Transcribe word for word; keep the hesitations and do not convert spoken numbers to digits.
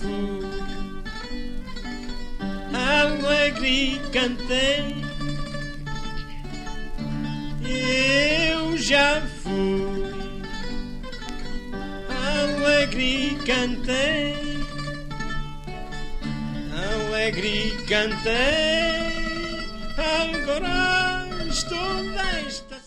fui, alegre cantei. Eu já fui, alegre cantei, alegre cantei, agora estou desta